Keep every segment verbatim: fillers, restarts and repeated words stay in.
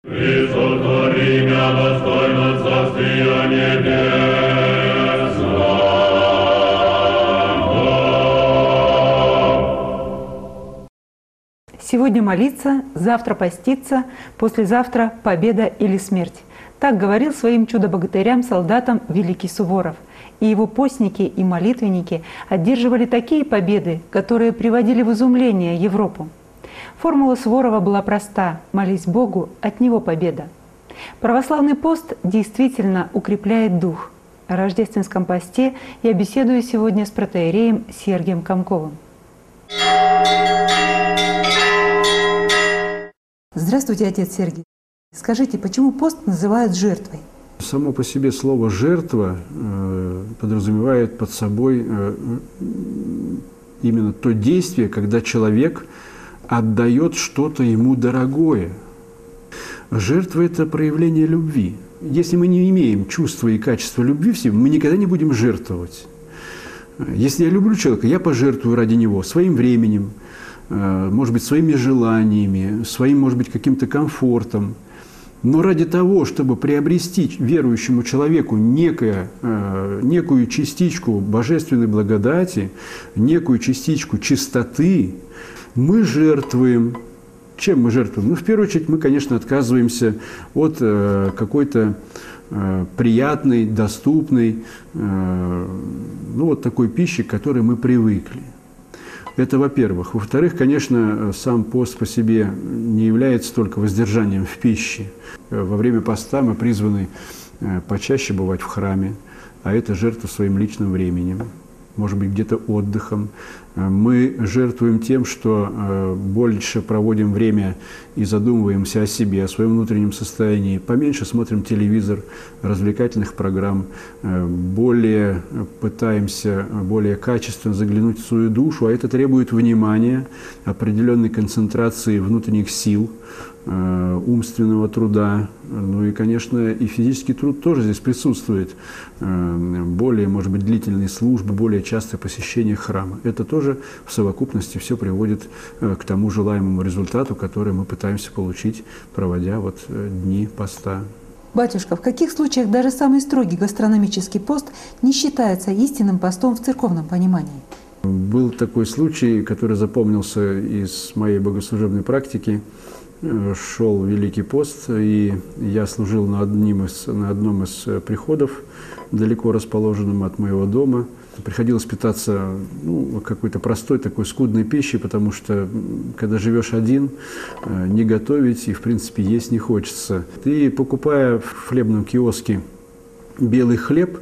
Призотвори мя достойно царствия небесного. Сегодня молиться, завтра поститься, послезавтра победа или смерть. Так говорил своим чудо-богатырям, солдатам великий Суворов. И его постники и молитвенники одерживали такие победы, которые приводили в изумление Европу. Формула Суворова была проста: молись Богу, от Него победа. Православный пост действительно укрепляет дух. О рождественском посте я беседую сегодня с протоиереем Сергием Комковым. Здравствуйте, отец Сергий. Скажите, почему пост называют жертвой? Само по себе слово «жертва» э, подразумевает под собой э, именно то действие, когда человек отдает что-то ему дорогое. Жертва – это проявление любви. Если мы не имеем чувства и качества любви в себе, мы никогда не будем жертвовать. Если я люблю человека, я пожертвую ради него своим временем, э, может быть, своими желаниями, своим, может быть, каким-то комфортом. Но ради того, чтобы приобрести верующему человеку некое, э, некую частичку божественной благодати, некую частичку чистоты, мы жертвуем. Чем мы жертвуем? Ну, в первую очередь, мы, конечно, отказываемся от э, какой-то э, приятной, доступной, э, ну, вот такой пищи, к которой мы привыкли. Это во-первых. Во-вторых, конечно, сам пост по себе не является только воздержанием в пище. Во время поста мы призваны почаще бывать в храме, а это жертва своим личным временем, может быть, где-то отдыхом. Мы жертвуем тем, что больше проводим время и задумываемся о себе, о своем внутреннем состоянии, поменьше смотрим телевизор, развлекательных программ, более пытаемся более качественно заглянуть в свою душу, а это требует внимания, определенной концентрации внутренних сил, умственного труда, ну и, конечно, и физический труд тоже здесь присутствует. Более, может быть, длительные службы, более частое посещение храма. Это тоже в совокупности все приводит к тому желаемому результату, который мы пытаемся получить, проводя вот дни поста. Батюшка, в каких случаях даже самый строгий гастрономический пост не считается истинным постом в церковном понимании? Был такой случай, который запомнился из моей богослужебной практики. Шел Великий пост, и я служил на, одним из, на одном из приходов, далеко расположенном от моего дома. Приходилось питаться ну, какой-то простой, такой скудной пищей, потому что, когда живешь один, не готовить и, в принципе, есть не хочется. И, покупая в хлебном киоске белый хлеб,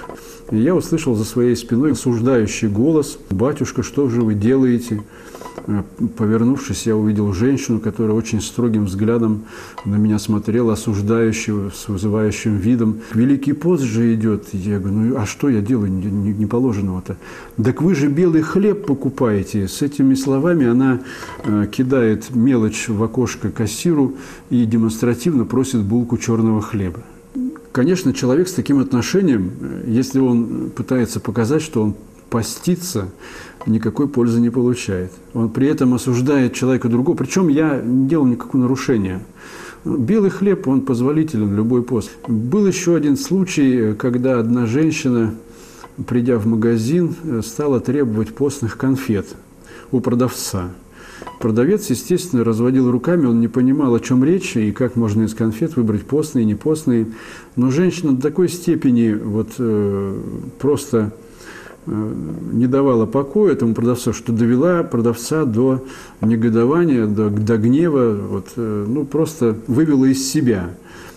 я услышал за своей спиной осуждающий голос: «Батюшка, что же вы делаете?» Повернувшись, я увидел женщину, которая очень строгим взглядом на меня смотрела, осуждающую, с вызывающим видом. «Великий пост же идет». Я говорю: «Ну а что я делаю неположенного-то?» «Так вы же белый хлеб покупаете». С этими словами она э, кидает мелочь в окошко кассиру и демонстративно просит булку черного хлеба. Конечно, человек с таким отношением, если он пытается показать, что он постится, никакой пользы не получает. Он при этом осуждает человека другого, причем я не делал никакого нарушения. Белый хлеб, он позволителен, любой пост. Был еще один случай, когда одна женщина, придя в магазин, стала требовать постных конфет у продавца. Продавец, естественно, разводил руками, он не понимал, о чем речь и как можно из конфет выбрать постные, не постные. Но женщина до такой степени вот, э, просто э, не давала покоя этому продавцу, что довела продавца до негодования, до, до гнева, вот, э, ну, просто вывела из себя.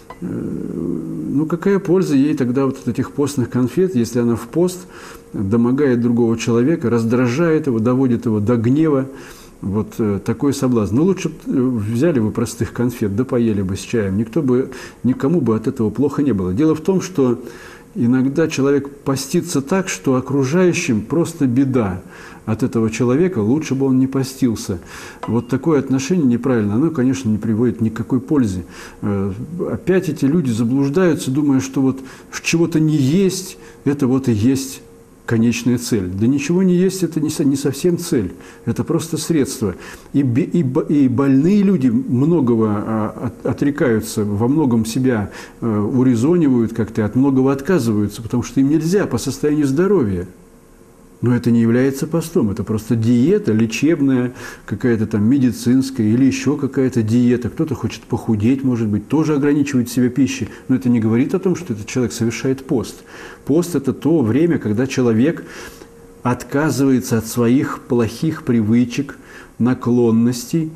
Ну, какая польза ей тогда вот от этих постных конфет, если она в пост домогает другого человека, раздражает его, доводит его до гнева? Вот э, такой соблазн. Ну, лучше бы взяли бы простых конфет, да поели бы с чаем. Никто бы, никому бы от этого плохо не было. Дело в том, что иногда человек постится так, что окружающим просто беда от этого человека, лучше бы он не постился. Вот такое отношение неправильно, оно, конечно, не приводит ни к какой пользе. Э, опять эти люди заблуждаются, думая, что вот чего-то не есть, это вот и есть конечная цель. Да ничего не есть, это не, не совсем цель, это просто средство. И, и, и больные люди многого от, отрекаются, во многом себя урезонивают как-то, от многого отказываются, потому что им нельзя по состоянию здоровья. Но это не является постом, это просто диета лечебная, какая-то там медицинская или еще какая-то диета. Кто-то хочет похудеть, может быть, тоже ограничивает себя пищей. Но это не говорит о том, что этот человек совершает пост. Пост – это то время, когда человек отказывается от своих плохих привычек, наклонностей,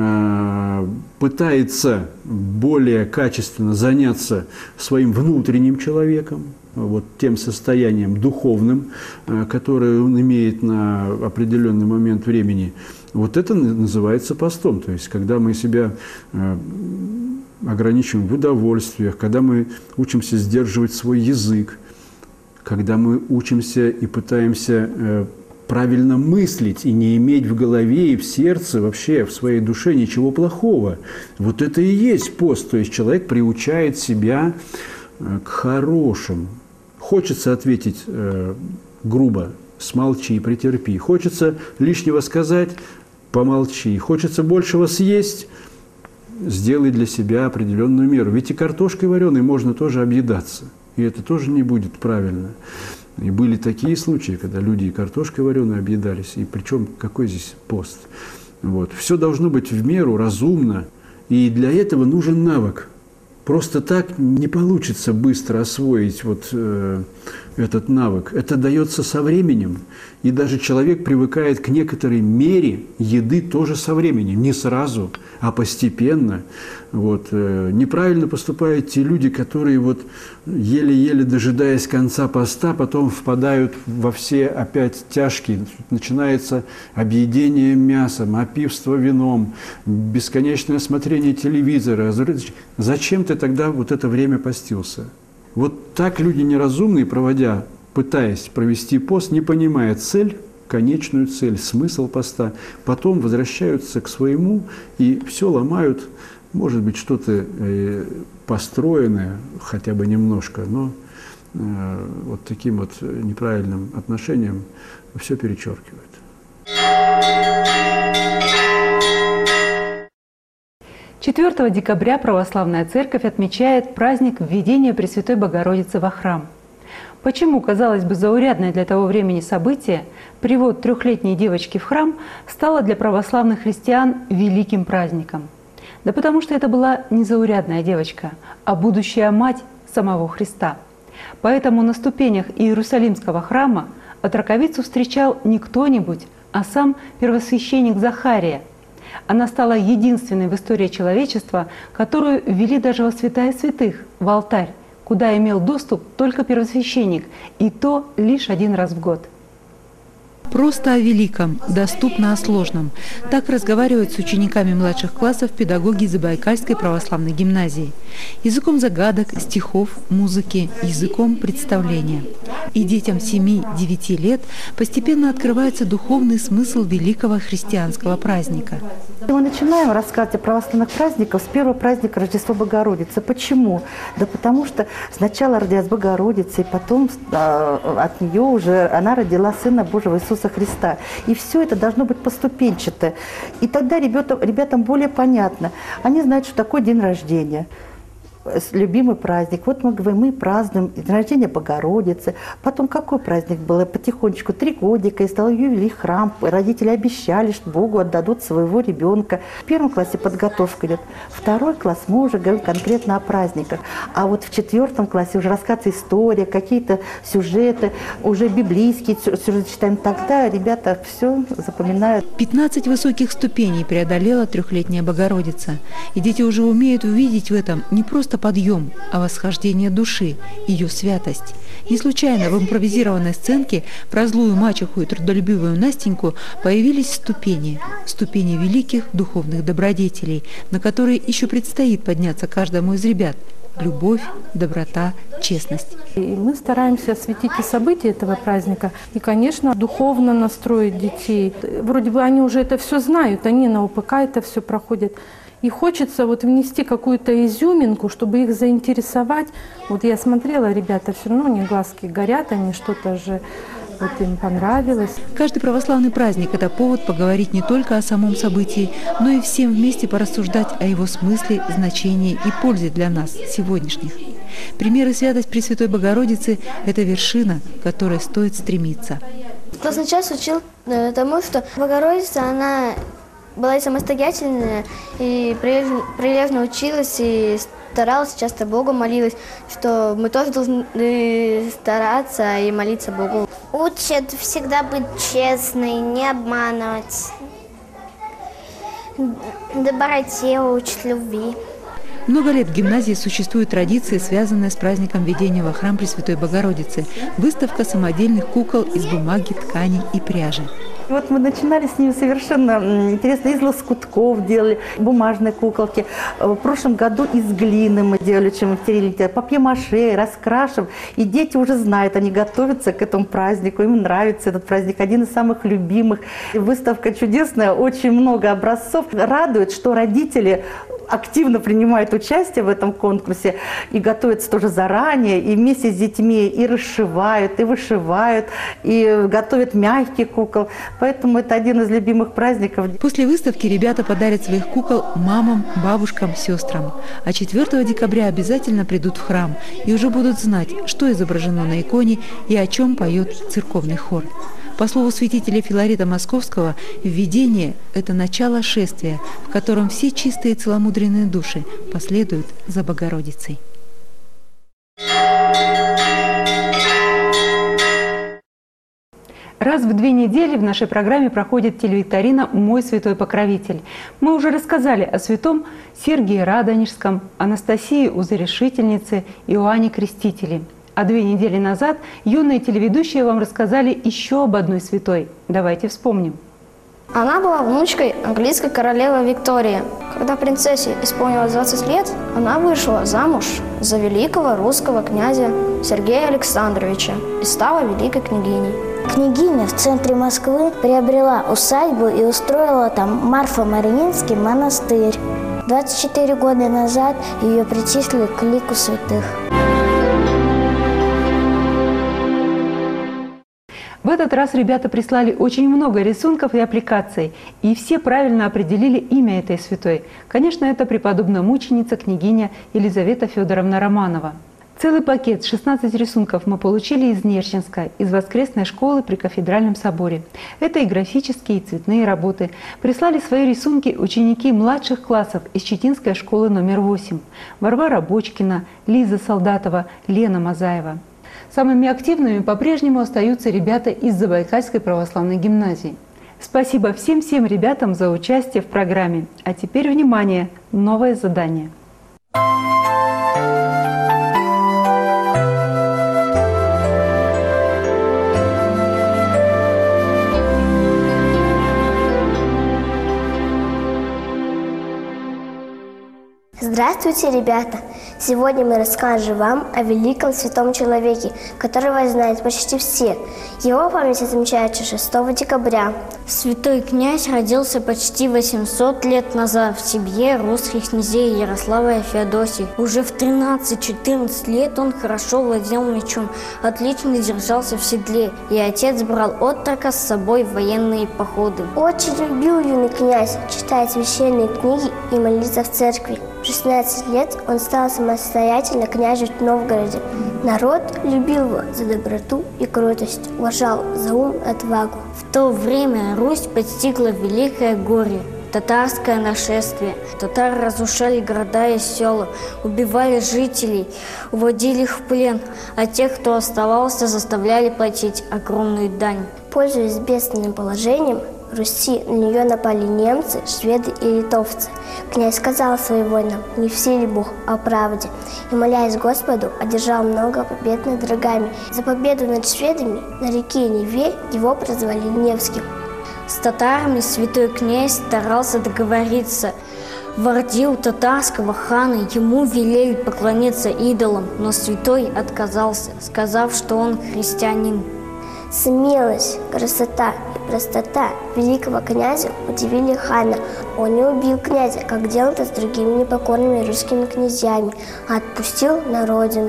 пытается более качественно заняться своим внутренним человеком, вот тем состоянием духовным, которое он имеет на определенный момент времени. Вот это называется постом. То есть, когда мы себя ограничиваем в удовольствиях, когда мы учимся сдерживать свой язык, когда мы учимся и пытаемся правильно мыслить и не иметь в голове и в сердце, вообще в своей душе ничего плохого. Вот это и есть пост. То есть человек приучает себя к хорошему. Хочется ответить э, грубо, смолчи, претерпи. Хочется лишнего сказать, помолчи. Хочется большего съесть, сделай для себя определенную меру. Ведь и картошкой вареной можно тоже объедаться. И это тоже не будет правильно. И были такие случаи, когда люди и картошкой вареной объедались. И причем какой здесь пост? Вот. Все должно быть в меру, разумно. И для этого нужен навык. Просто так не получится быстро освоить вот, э, этот навык. Это дается со временем. И даже человек привыкает к некоторой мере еды тоже со временем. Не сразу, а постепенно. Вот. Э, неправильно поступают те люди, которые вот, еле-еле дожидаясь конца поста, потом впадают во все опять тяжкие. Начинается объедение мясом, опивство вином, бесконечное смотрение телевизора. Зачем ты тогда вот это время постился? Вот так люди неразумные, проводя, пытаясь провести пост, не понимая цель, конечную цель, смысл поста, потом возвращаются к своему и все ломают, может быть, что-то э, построенное, хотя бы немножко, но э, вот таким вот неправильным отношением все перечеркивают. четвёртого декабря Православная Церковь отмечает праздник введения Пресвятой Богородицы во храм. Почему, казалось бы, заурядное для того времени событие, привод трехлетней девочки в храм, стало для православных христиан великим праздником? Да потому что это была не заурядная девочка, а будущая мать самого Христа. Поэтому на ступенях Иерусалимского храма отроковицу встречал не кто-нибудь, а сам первосвященник Захария. Она стала единственной в истории человечества, которую ввели даже во святая святых, в алтарь, куда имел доступ только первосвященник, и то лишь один раз в год. Просто о великом, доступно о сложном. Так разговаривают с учениками младших классов педагоги Забайкальской православной гимназии. Языком загадок, стихов, музыки, языком представления. И детям семи-девяти лет постепенно открывается духовный смысл великого христианского праздника. Мы начинаем рассказывать о православных праздниках с первого праздника Рождества Богородицы. Почему? Да потому что сначала родилась Богородица, и потом э, от нее уже она родила Сына Божьего Иисуса Христа. И все это должно быть поступенчато. И тогда ребятам, ребятам более понятно. Они знают, что такое день рождения. Любимый праздник. Вот мы говорим, мы празднуем день рождения Богородицы. Потом какой праздник был? Потихонечку три годика, и стал ее вели храм. Родители обещали, что Богу отдадут своего ребенка. В первом классе подготовка идет. Второй класс мы уже говорим конкретно о праздниках. А вот в четвертом классе уже рассказывается история, какие-то сюжеты, уже библейские сюжеты читаем. Тогда ребята все запоминают. пятнадцать высоких ступеней преодолела трехлетняя Богородица. И дети уже умеют увидеть в этом не просто подъем, а восхождение души, ее святость. Не случайно в импровизированной сценке про злую мачеху и трудолюбивую Настеньку появились ступени, ступени великих духовных добродетелей, на которые еще предстоит подняться каждому из ребят. Любовь, доброта, честность. И мы стараемся осветить и события этого праздника. И, конечно, духовно настроить детей. Вроде бы они уже это все знают, они на ОПК это все проходят. И хочется вот внести какую-то изюминку, чтобы их заинтересовать. Вот я смотрела, ребята все равно, у них глазки горят, они что-то же вот им понравилось. Каждый православный праздник – это повод поговорить не только о самом событии, но и всем вместе порассуждать о его смысле, значении и пользе для нас, сегодняшних. Пример и святость Пресвятой Богородицы – это вершина, к которой стоит стремиться. Классный час учил тому, что Богородица, она была и самостоятельная, и прилежно, прилежно училась, и старалась, часто Богу молилась, что мы тоже должны стараться и молиться Богу. Учат всегда быть честной, не обманывать. Доброте учат, любви. Много лет в гимназии существует традиция, связанная с праздником введения во храм Пресвятой Богородицы. Выставка самодельных кукол из бумаги, ткани и пряжи. Вот мы начинали с ними совершенно интересно. Из лоскутков делали бумажные куколки. В прошлом году из глины мы делали, чем материали, папье-маше, раскрашиваем. И дети уже знают, они готовятся к этому празднику, им нравится этот праздник, один из самых любимых. И выставка чудесная, очень много образцов. Радует, что родители активно принимают участие в этом конкурсе и готовятся тоже заранее, и вместе с детьми и расшивают, и вышивают, и готовят мягких кукол. Поэтому это один из любимых праздников. После выставки ребята подарят своих кукол мамам, бабушкам, сестрам. А четвёртого декабря обязательно придут в храм и уже будут знать, что изображено на иконе и о чем поет церковный хор. По слову святителя Филарета Московского, введение – это начало шествия, в котором все чистые и целомудренные души последуют за Богородицей. Раз в две недели в нашей программе проходит телевикторина «Мой святой покровитель». Мы уже рассказали о святом Сергии Радонежском, Анастасии Узорешительнице, Иоанне Крестителе. А две недели назад юные телеведущие вам рассказали еще об одной святой. Давайте вспомним. Она была внучкой английской королевы Виктории. Когда принцессе исполнилось двадцать лет, она вышла замуж за великого русского князя Сергея Александровича и стала великой княгиней. Княгиня в центре Москвы приобрела усадьбу и устроила там Марфо-Мариинский монастырь. двадцать четыре года назад ее причислили к лику святых. В этот раз ребята прислали очень много рисунков и аппликаций, и все правильно определили имя этой святой. Конечно, это преподобная мученица княгиня Елизавета Федоровна Романова. Целый пакет, шестнадцать рисунков мы получили из Нерчинска, из воскресной школы при Кафедральном соборе. Это и графические, и цветные работы. Прислали свои рисунки ученики младших классов из Читинской школы номер восемь. Варвара Бочкина, Лиза Солдатова, Лена Мазаева. Самыми активными по-прежнему остаются ребята из Забайкальской православной гимназии. Спасибо всем-всем ребятам за участие в программе. А теперь, внимание, новое задание. Здравствуйте, ребята! Сегодня мы расскажем вам о великом святом человеке, которого знают почти все. Его память отмечается шестого декабря. Святой князь родился почти восемьсот лет назад в семье русских князей Ярослава и Феодосии. Уже в тринадцать-четырнадцать лет он хорошо владел мечом, отлично держался в седле, и отец брал отрока с собой в военные походы. Очень любил юный князь читать священные книги и молиться в церкви. В шестнадцать лет он стал самостоятельно княжить в Новгороде. Народ любил его за доброту и кротость, уважал за ум и отвагу. В то время Русь постигла великое горе – татарское нашествие. Татары разрушали города и села, убивали жителей, уводили их в плен, а тех, кто оставался, заставляли платить огромную дань. Пользуясь бедственным положением, в Руси на нее напали немцы, шведы и литовцы. Князь сказал своим воинам: не в силе Бог, а в правде. И, молясь Господу, одержал много побед над врагами. За победу над шведами на реке Неве его прозвали Невским. С татарами святой князь старался договориться. В орде у татарского хана ему велели поклониться идолам, но святой отказался, сказав, что он христианин. Смелость, красота и простота великого князя удивили хана. Он не убил князя, как делал это с другими непокорными русскими князьями, а отпустил на родину. В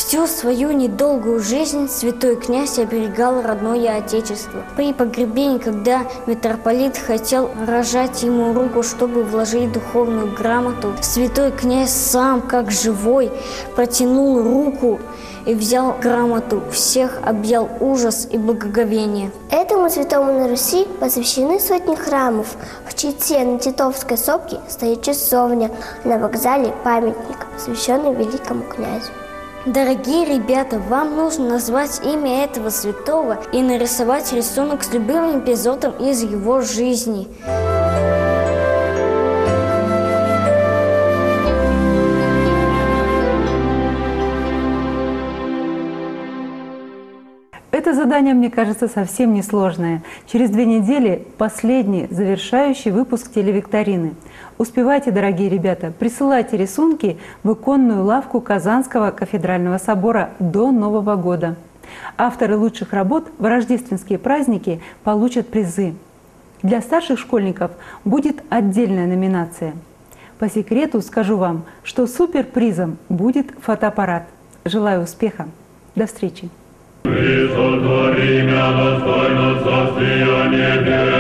Всю свою недолгую жизнь святой князь оберегал родное отечество. При погребении, когда митрополит хотел рожать ему руку, чтобы вложить духовную грамоту, святой князь сам, как живой, протянул руку и взял грамоту. Всех объял ужас и благоговение. Этому святому на Руси посвящены сотни храмов. В Чите на Титовской сопке стоит часовня, на вокзале памятник, посвященный великому князю. Дорогие ребята, вам нужно назвать имя этого святого и нарисовать рисунок с любым эпизодом из его жизни. Это задание, мне кажется, совсем несложное. Через две недели последний, завершающий выпуск телевикторины. Успевайте, дорогие ребята, присылайте рисунки в иконную лавку Казанского кафедрального собора до Нового года. Авторы лучших работ в рождественские праздники получат призы. Для старших школьников будет отдельная номинация. По секрету скажу вам, что суперпризом будет фотоаппарат. Желаю успеха. До встречи. Призотвори мя достойно царствия небес.